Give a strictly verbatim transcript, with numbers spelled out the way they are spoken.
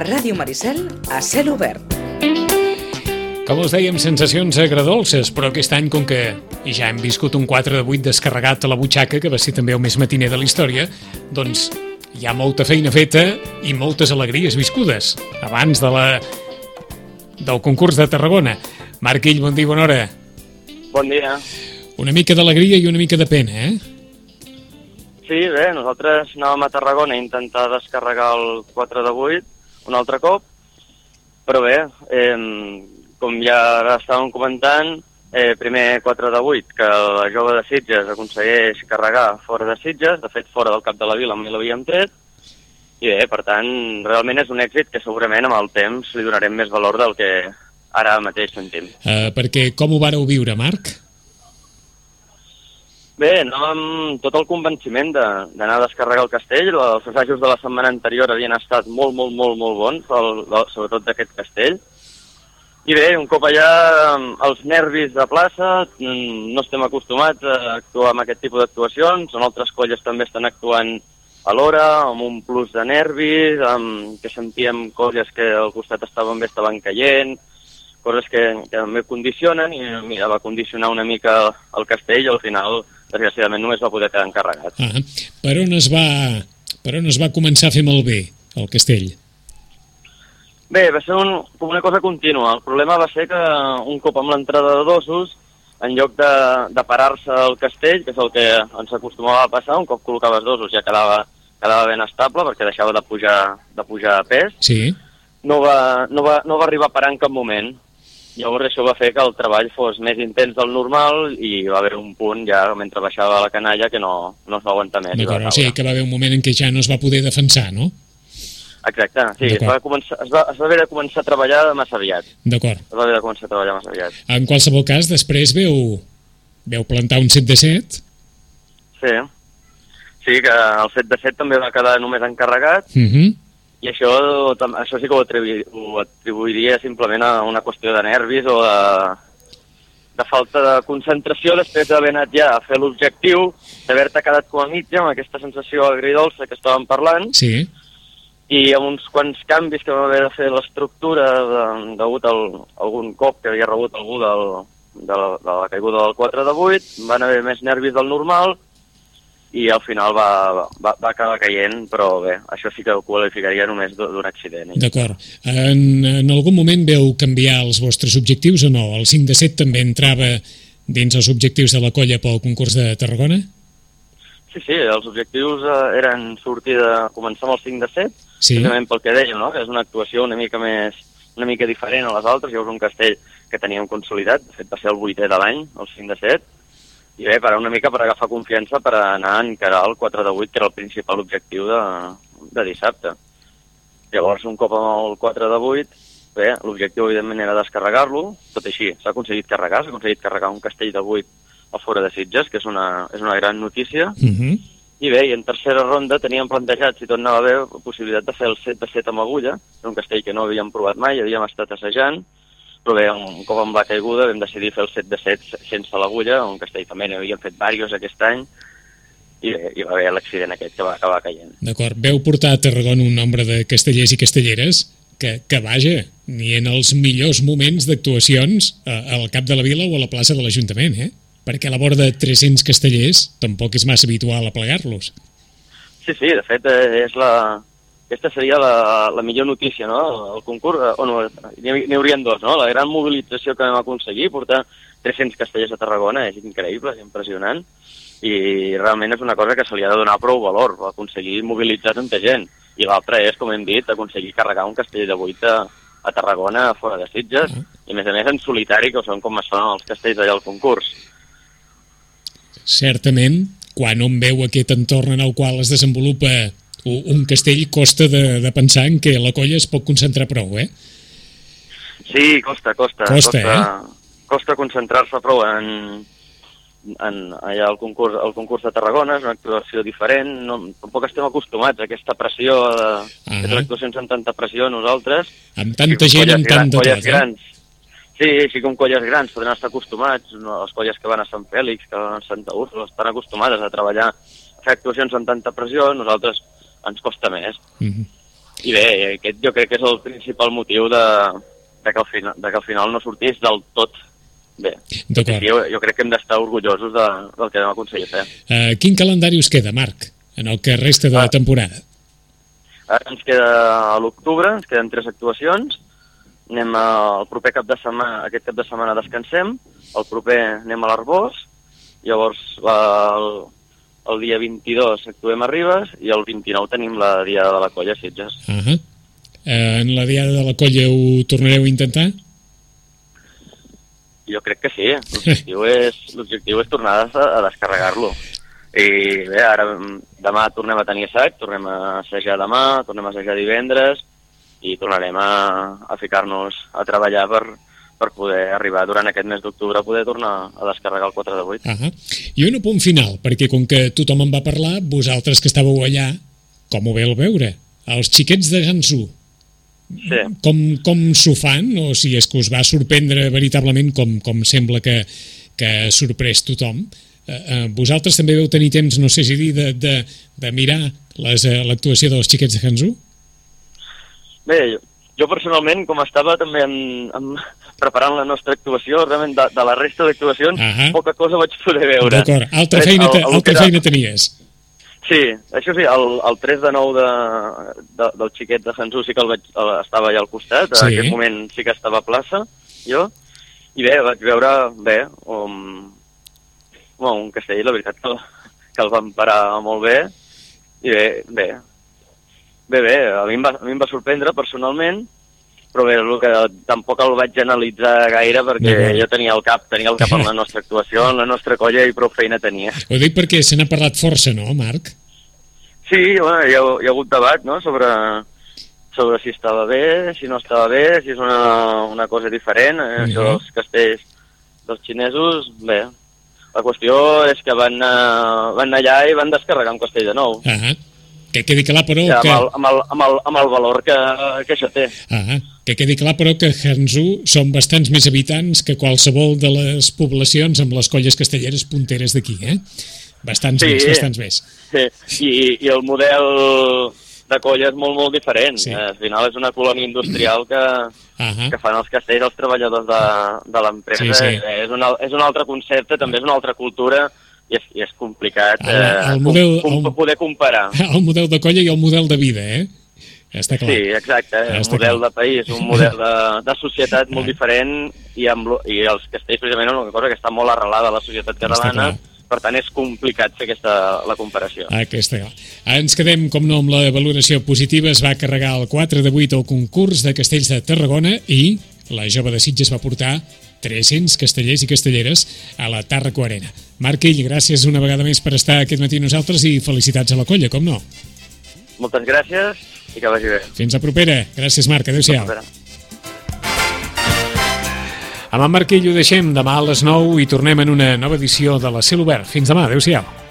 Ràdio Maricel a cel obert. Com us dèiem, sensacions agredolces, però aquest any, com que ja hem viscut un quatre de vuit descarregat a la butxaca, que va ser també el més matiner de la història, doncs hi ha molta feina feta i moltes alegries viscudes abans de la... del concurs de Tarragona. Marc Ill, bon dia, bona hora. Bon dia. Una mica d'alegria i una mica de pena, eh? Sí, bé, nosaltres anàvem a Tarragona a intentar descarregar el quatre de vuit un altre cop, però bé, eh, com ja ara estàvem comentant, eh, primer quatre de vuit, que la jove de Sitges aconsegueix carregar fora de Sitges, de fet fora del cap de la vila, amb mi l'havíem tret, i bé, per tant, realment és un èxit que segurament amb el temps li donarem més valor del que ara mateix sentim. Uh, perquè com ho vareu viure, Marc? Bé, anàvem amb tot el convenciment d'anar a descarregar el castell. Els assajos de la setmana anterior havien estat molt, molt, molt, molt bons, el, sobretot d'aquest castell. I bé, un cop allà, els nervis de plaça, no estem acostumats a actuar amb aquest tipus d'actuacions, en altres colles també estan actuant alhora, amb un plus de nervis, amb, que sentíem colles que al costat estaven bé, estaven caient, coses que, que també condicionen, i mira, va condicionar una mica el castell i al final, desgraciadament, només va poder quedar encarregat. Ah, per on es va, per on es va començar a fer malbé el castell? Bé, va ser un, com una cosa contínua. El problema va ser que un cop amb l'entrada de dosos, en lloc de, de parar-se el castell, que és el que ens acostumava a passar, un cop col·locaves dosos ja quedava, quedava ben estable perquè deixava de pujar, de pujar a pes, sí. no, va, no, va, no va arribar a parar en cap moment. Llavors això va fer que el treball fos més intens del normal i va haver un punt ja mentre baixava la canalla que no, no es va aguantar més. D'acord, o sigui que va haver un moment en què ja no es va poder defensar, no? Exacte, sí, es va, començar, es, va, es va haver de començar a treballar massa aviat. D'acord. Es va haver de començar a treballar massa aviat. En qualsevol cas, després veu, veu plantar un set de set? Sí, sí, que el set de set també va quedar només encarregat, uh -huh. i això, això sí que ho, atribu ho atribuiria simplement a una qüestió de nervis o de, de falta de concentració després d'haver anat ja a fer l'objectiu, d'haver-te quedat com a mitja amb aquesta sensació agridolça que estàvem parlant, sí. I amb uns quants canvis que va haver de fer l'estructura de, degut a algun cop que havia rebut algú del, de, la, de la caiguda del quatre de vuit, van haver més nervis del normal, i al final va, va, va acabar caient, però bé, això sí que ho qualificaria només d'un accident. D'acord. En, en algun moment veu canviar els vostres objectius o no? El cinc de set també entrava dins els objectius de la colla pel concurs de Tarragona? Sí, sí, els objectius eh, eren sortir de... començar amb el cinc de set, sí. Precisament pel que dèiem, no? Que és una actuació una mica més, una mica diferent a les altres. Llavors un castell que teníem consolidat, de fet va ser el vuitè de l'any, el cinc de set, i bé, per una mica per agafar confiança per anar a encarar el quatre de vuit, que era el principal objectiu de, de dissabte. Llavors, un cop amb el quatre de vuit, bé, l'objectiu evidentment era descarregar-lo, tot així, s'ha aconseguit carregar, s'ha aconseguit carregar un castell de vuit a fora de Sitges, que és una, és una gran notícia, uh -huh. i bé, i en tercera ronda teníem plantejat, si tot anava bé, la possibilitat de fer el set de set amb agulla, un castell que no havíem provat mai, havíem estat assajant, però bé, un cop amb la caiguda vam decidir fer el set de set sense l'agulla, un castell també n'havíem fet diversos aquest any, i bé, hi va haver l'accident aquest que va acabar caient. D'acord, veu portar a Tarragona un nombre de castellers i castelleres que, que vaja, ni en els millors moments d'actuacions al cap de la vila o a la plaça de l'Ajuntament, eh? Perquè a la vora de tres-cents castellers tampoc és massa habitual aplegar-los. Sí, sí, de fet, és la... aquesta seria la, la millor notícia, no? El concurs, o no, n'hi haurien dos, no? La gran mobilització que vam aconseguir, portar tres-cents castellers a Tarragona, és increïble, és impressionant, i realment és una cosa que se li ha de donar prou valor, aconseguir mobilitzar tanta gent. I l'altra és, com hem dit, aconseguir carregar un castell de vuit a, a Tarragona, fora de Sitges, uh -huh. i a més a més en solitari, que són com es fan els castells allà al concurs. Certament, quan un veu aquest entorn en el qual es desenvolupa un castell, costa de, de pensar en què la colla es pot concentrar prou, eh? Sí, costa, costa. Costa, costa eh? Costa concentrar-se prou en, en allà al concurs, al concurs de Tarragona, és una actuació diferent, no, tampoc estem acostumats a aquesta pressió, a uh -huh. aquestes actuacions amb tanta pressió nosaltres. Amb tanta gent, amb tanta tot, eh? Grans. Sí, sí, com colles grans poden estar acostumats, no? Les colles que van a Sant Fèlix, que van a Santa Úrsula, estan acostumades a treballar, a fer actuacions amb tanta pressió, nosaltres ens costa més. Mm-hmm. I bé, aquest jo crec que és el principal motiu de, de, que, al final, de que al final no sortís del tot bé. D'acord. Jo, jo crec que hem d'estar orgullosos de, del que vam aconseguir fer. Uh, quin calendari us queda, Marc, en el que resta de la temporada? Ara ens queda a l'octubre, ens queden tres actuacions. Anem al proper cap de setmana, aquest cap de setmana descansem, el proper anem a l'Arbós, llavors la, el, el dia vint-i-dos actuem a Ribes i el vint-i-nou tenim la Diada de la Colla a Sitges. Uh -huh. uh, en la Diada de la Colla ho tornareu a intentar? Jo crec que sí, l'objectiu és, l'objectiu és tornar a, a descarregar-lo. I bé, ara demà tornem a tenir assaig, tornem a assajar demà, tornem a assajar divendres i tornarem a, a ficar-nos a treballar per, per poder arribar durant aquest mes d'octubre a poder tornar a descarregar el quatre de vuit. Uh -huh. I un apunt final, perquè com que tothom en va parlar, vosaltres que estàveu allà, com ho veu veure? Els xiquets de Gansú, sí. com, com s'ho fan? O si és que us va sorprendre veritablement, com, com sembla que, que sorprès tothom? Uh, uh, vosaltres també veu tenir temps, no sé si dir, de, de, de mirar l'actuació dels xiquets de Gansú? Bé, jo, jo personalment, com estava també en, en, preparant la nostra actuació, realment de, de la resta d'actuacions, uh-huh. poca cosa vaig poder veure. D'acord, altra feina, el, el, altra era... feina tenies. Sí, això sí, el, el tres de nou de, de, del xiquet de Gansú sí que el vaig, el, estava allà al costat, sí. En aquest moment sí que estava a plaça, jo, i bé, vaig veure, bé, um, bueno, un castell, la veritat que, que el van parar molt bé, i bé, bé, bé, bé, a mi em va, a mi em va sorprendre personalment, però bé, el que tampoc el vaig analitzar gaire perquè no, jo tenia el cap, tenia el cap en la nostra actuació, en la nostra colla i prou feina tenia. Ho dic perquè se n'ha parlat força, no, Marc? Sí, bueno, hi ha, hi ha hagut debat, no?, sobre, sobre si estava bé, si no estava bé, si és una, una cosa diferent, eh, uh-huh. Això dels castells dels xinesos, bé. La qüestió és que van, uh, van allà i van descarregar un castell de nou. Ah, uh-huh. Que quedi clar, però... Ja, que... amb, el, amb, el, amb, el, amb el valor que, que això té. Ah, uh-huh. Que quedi clar, però, que Gansú són bastants més habitants que qualsevol de les poblacions amb les colles castelleres punteres d'aquí, eh? Bastants sí, més, bastants més. Sí, I, i el model de colla és molt, molt diferent. Sí. Al final és una colònia industrial que, uh-huh. que fan els castells els treballadors de, de l'empresa. Sí, sí. És, un, és un altre concepte, també és una altra cultura, i és, i és complicat el, el eh, model, com, com, poder comparar. El model de colla i el model de vida, eh? Està clar. Sí, exacte. Està un model clar. De país, un model de, de societat molt diferent i, amb, i els castells precisament és una cosa que està molt arrelada a la societat catalana, per tant és complicat fer aquesta, la comparació. Aquesta clar. Ens quedem, com no, amb la valoració positiva. Es va carregar el quatre de vuit al concurs de castells de Tarragona i la jove de Sitges va portar tres-cents castellers i castelleres a la Tàrraco Arena. Marc Ill, gràcies una vegada més per estar aquest matí amb nosaltres i felicitats a la colla, com no. Moltes gràcies i que vagi bé. Fins a propera. Gràcies, Marc. Adéu-siau. Amb en Marc Ill ho deixem demà a les nou i tornem en una nova edició de la Cel Obert. Fins demà. Adéu-siau.